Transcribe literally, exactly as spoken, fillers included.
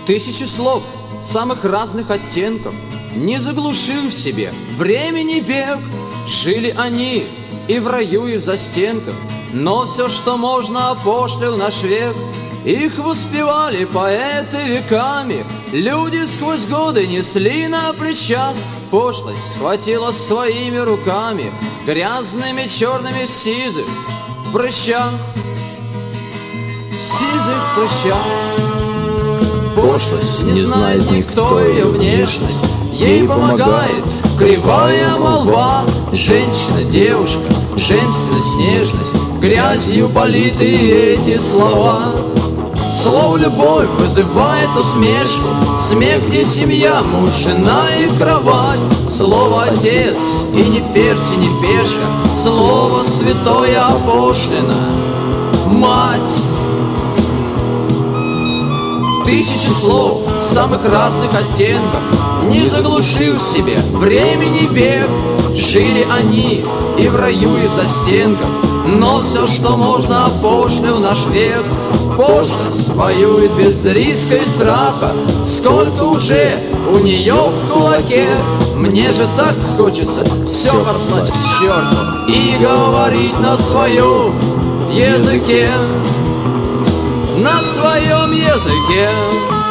Тысячи слов самых разных оттенков не заглушил в себе времени бег. Жили они и в раю, и в застенках, но все, что можно, опошлил наш век. Их воспевали поэты веками, люди сквозь годы несли на плечах. Пошлость схватила своими руками, грязными, черными, сизых прыщах, сизых прыщах. Пошлость не знает никто ее внешность, ей помогает кривая молва. Женщина, девушка, женственность, нежность, грязью политые эти слова. Слово «любовь» вызывает усмешку, смех, где семья, муж, жена и кровать. Слово «отец» и не ферзь, и не пешка, слово святое опошлено — мать. Тысячи слов самых разных оттенков не заглушил в себе времени бег. Жили они и в раю, и в застенках, но все, что можно, опошлил наш век. Пошлость воюет без риска и страха, сколько уже у нее в кулаке. Мне же так хочется все послать к черту и говорить на своем языке, на своем языке.